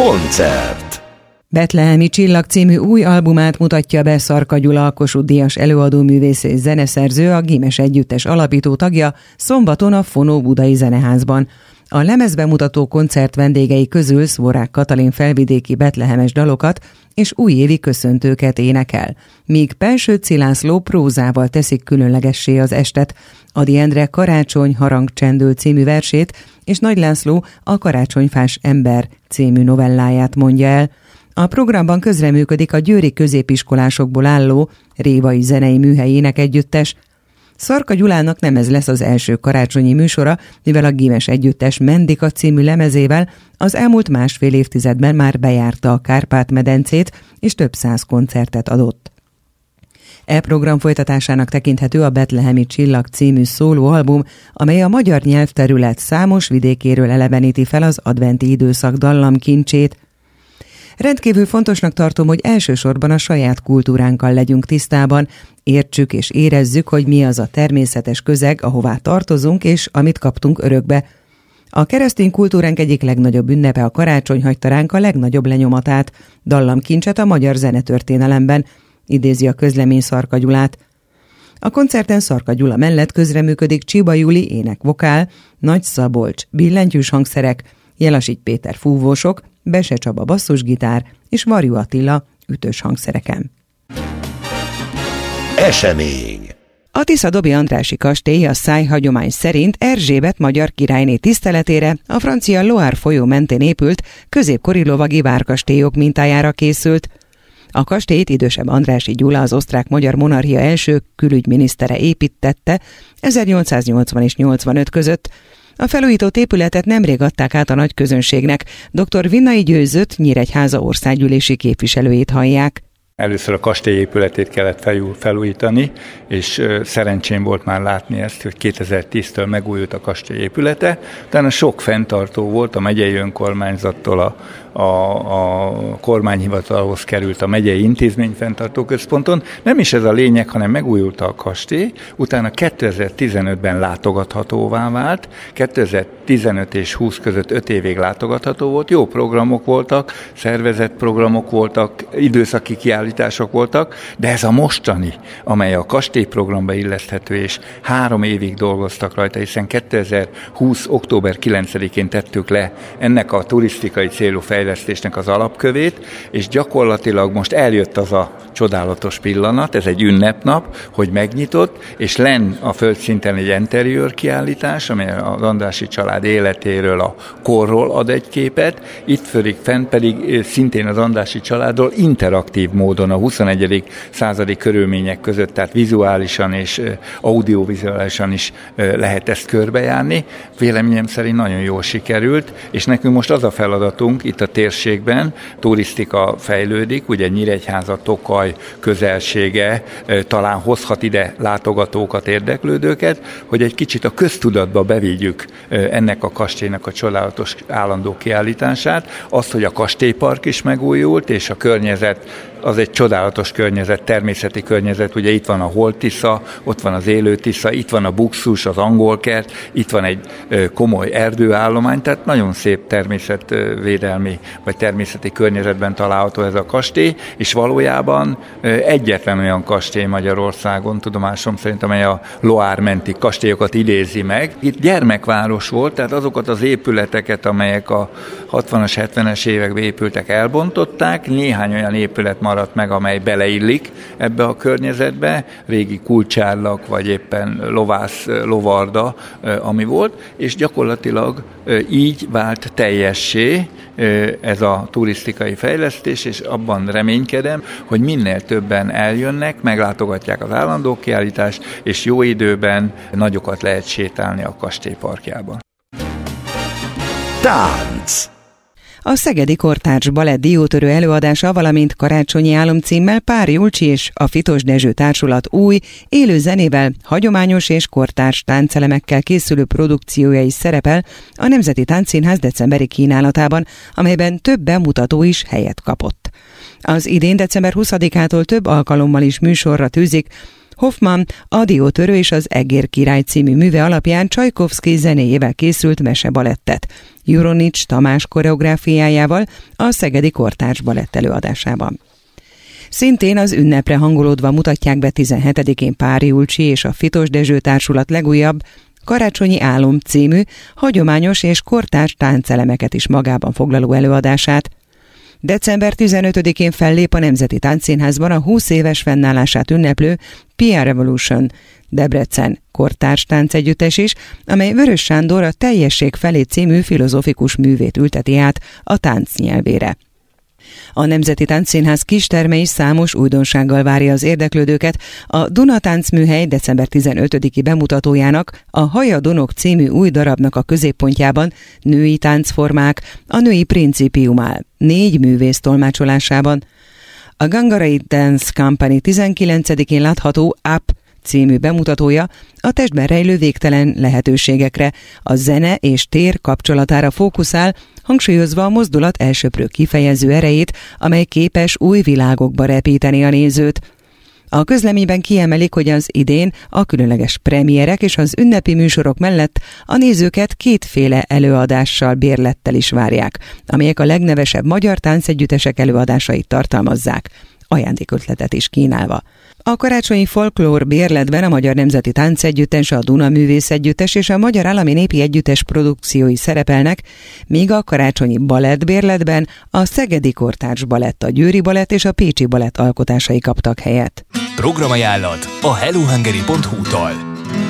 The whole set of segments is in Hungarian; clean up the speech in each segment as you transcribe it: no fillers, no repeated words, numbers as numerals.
Koncert. Betlehemi Csillag című új albumát mutatja be Szarka Gyula, Kossuth-díjas előadóművész és zeneszerző, a Gimes Együttes alapító tagja szombaton a Fonó Budai Zeneházban. A lemezbemutató koncert vendégei közül Szvorák Katalin felvidéki betlehemes dalokat és újévi köszöntőket énekel, míg Pelsőczy László prózával teszik különlegessé az estet. Ady Endre Karácsony harangcsendő című versét és Nagy László a Karácsonyfás ember című novelláját mondja el. A programban közreműködik a győri középiskolásokból álló Révai Zenei Műhely Énekegyüttes. Szarka Gyulának nem ez lesz az első karácsonyi műsora, mivel a Gimes Együttes Mendika című lemezével az elmúlt másfél évtizedben már bejárta a Kárpát-medencét, és több száz koncertet adott. E program folytatásának tekinthető a Betlehemi Csillag című szólóalbum, amely a magyar nyelvterület számos vidékéről eleveníti fel az adventi időszak dallamkincsét. Rendkívül fontosnak tartom, hogy elsősorban a saját kultúránkkal legyünk tisztában, értsük és érezzük, hogy mi az a természetes közeg, ahová tartozunk és amit kaptunk örökbe. A keresztény kultúránk egyik legnagyobb ünnepe, a karácsony hagyta ránk a legnagyobb lenyomatát, dallamkincset a magyar zenetörténelemben, idézi a közlemény Szarka Gyulát. A koncerten Szarka Gyula mellett közreműködik Csiba Juli ének-vokál, Nagy Szabolcs billentyűs hangszerek, Jelasity Péter fúvósok, Bese Csaba basszusgitár és Varjú Attila ütős hangszereken. Esemény. A Tisza-Dobi Andrássy kastély a szájhagyomány szerint Erzsébet magyar királyné tiszteletére a francia Loire folyó mentén épült középkori lovagi várkastélyok mintájára készült. A kastélyt idősebb Andrássy Gyula, az osztrák-magyar monarchia első külügyminisztere építtette 1880 és 85 között. A felújított épületet nemrég adták át a nagy közönségnek. Dr. Vinnai Győzött, Nyíregyháza országgyűlési képviselőjét hallják. Először a kastély épületét kellett felújítani, és szerencsém volt már látni ezt, hogy 2010-től megújult a kastély épülete. Utána sok fenntartó volt, a megyei önkormányzattól a kormányhivatalhoz került a megyei intézményfenntartó központon. Nem is ez a lényeg, hanem megújult a kastély, utána 2015-ben látogathatóvá vált, 2015 és 20 között 5 évig látogatható volt, jó programok voltak, szervezett programok voltak, időszaki kiállítások voltak, de ez a mostani, amely a kastélyprogramba illeszthető, és 3 évig dolgoztak rajta, hiszen 2020. október 9-én tettük le ennek a turisztikai célú fejlesztésnek az alapkövét, és gyakorlatilag most eljött az a csodálatos pillanat, ez egy ünnepnap, hogy megnyitott, és lenn a földszinten egy interiőr kiállítás, amely az Andrássy család életéről, a korról ad egy képet, itt fent pedig szintén az Andrássy családról interaktív módon a 21. századi körülmények között, tehát vizuálisan és audiovizuálisan is lehet ezt körbejárni. Véleményem szerint nagyon jól sikerült, és nekünk most az a feladatunk itt a térségben, turisztika fejlődik, ugye Nyíregyháza, Tokaj közelsége talán hozhat ide látogatókat, érdeklődőket, hogy egy kicsit a köztudatba bevigyük ennek a kastélynak a csodálatos állandó kiállítását, azt, hogy a kastélypark is megújult, és a környezet az egy csodálatos környezet, természeti környezet, ugye itt van a Holt Tisza, ott van az Élő Tisza, itt van a Buxus, az Angolkert, itt van egy komoly erdőállomány, tehát nagyon szép természetvédelmi vagy természeti környezetben található ez a kastély, és valójában egyetlen olyan kastély Magyarországon, tudomásom szerint, amely a Loire menti kastélyokat idézi meg. Itt gyermekváros volt, tehát azokat az épületeket, amelyek a 60-as, 70-es években épültek, elbontották, néhány olyan épület maradt meg, amely beleillik ebbe a környezetbe, régi kulcsárlak, vagy éppen lovász, lovarda, ami volt, és gyakorlatilag így vált teljessé ez a turisztikai fejlesztés, és abban reménykedem, hogy minél többen eljönnek, meglátogatják az állandó kiállítást, és jó időben nagyokat lehet sétálni a kastély parkjában. Tánc. A Szegedi Kortárs Balett diótörő előadása, valamint Karácsonyi álom címmel Pár Julcsi és a Fitos Dezső társulat új, élő zenével, hagyományos és kortárs táncelemekkel készülő produkciója is szerepel a Nemzeti Táncszínház decemberi kínálatában, amelyben több bemutató is helyet kapott. Az idén december 20-ától több alkalommal is műsorra tűzik Hoffmann, a Diótörő és az Egér király című műve alapján Csajkovszky zenéjével készült mesebalettet. Juronics Tamás koreográfiájával a Szegedi Kortárs Balett előadásában. Szintén az ünnepre hangolódva mutatják be 17-én Pári Ulcsi és a Fitos Dezső Társulat legújabb Karácsonyi Álom című hagyományos és kortárs táncelemeket is magában foglaló előadását. December 15-én fellép a Nemzeti Táncszínházban a 20 éves fennállását ünneplő PR Revolution Debrecen kortárs táncegyüttes is, amely Vörös Sándor a Teljesség felé című filozófikus művét ülteti át a tánc nyelvére. A Nemzeti Táncszínház kisterme is számos újdonsággal várja az érdeklődőket. A Duna Táncműhely december 15-i bemutatójának, a Hajadonok című új darabnak a középpontjában női táncformák, a női principium áll, 4 művész tolmácsolásában. A Gangarai Dance Company 19-én látható Up című bemutatója a testben rejlő végtelen lehetőségekre, a zene és tér kapcsolatára fókuszál, hangsúlyozva a mozdulat elsöprő kifejező erejét, amely képes új világokba repíteni a nézőt. A közleményben kiemelik, hogy az idén a különleges premierek és az ünnepi műsorok mellett a nézőket 2 előadással, bérlettel is várják, amelyek a legnevesebb magyar táncegyüttesek előadásait tartalmazzák, ajándékötletet is kínálva. A karácsonyi folklór bérletben a Magyar Nemzeti Táncegyüttes, a Duna Művész Együttes és a Magyar Állami Népi Együttes produkciói szerepelnek, míg a karácsonyi balett bérletben a Szegedi Kortárs Balett, a Győri Balett és a Pécsi Balett alkotásai kaptak helyet. Programajánlat a hellohungary.hu-tól.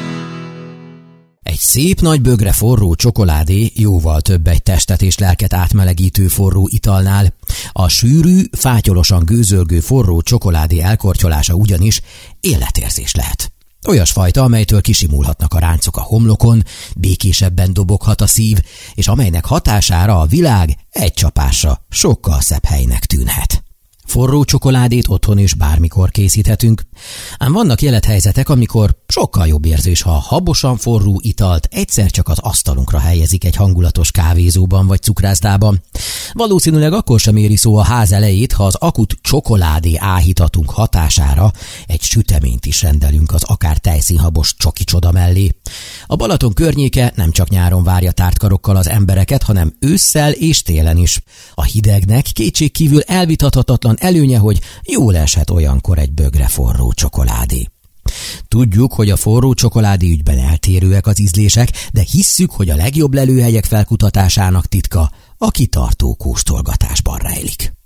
Egy szép nagy bögre forró csokoládé jóval több egy testet és lelket átmelegítő forró italnál. A sűrű, fátyolosan gőzölgő forró csokoládé elkortyolása ugyanis életérzés lehet. Olyasfajta, amelytől kisimulhatnak a ráncok a homlokon, békésebben doboghat a szív, és amelynek hatására a világ egy csapásra sokkal szebb helynek tűnhet. Forró csokoládét otthon is bármikor készíthetünk, ám vannak élethelyzetek, amikor sokkal jobb érzés, ha a habosan forró italt egyszer csak az asztalunkra helyezik egy hangulatos kávézóban vagy cukrászdában. Valószínűleg akkor sem éri szó a ház elejét, ha az akut csokoládé áhítatunk hatására egy süteményt is rendelünk az akár tejszínhabos csoki csoda mellé. A Balaton környéke nem csak nyáron várja tártkarokkal az embereket, hanem ősszel és télen is. A hidegnek kétségkívül elvitathatatlan előnye, hogy jól eshet olyankor egy bögre forró csokoládé. Tudjuk, hogy a forró csokoládé ügyben eltérőek az ízlések, de hisszük, hogy a legjobb lelőhelyek felkutatásának titka a kitartó kóstolgatásban rejlik.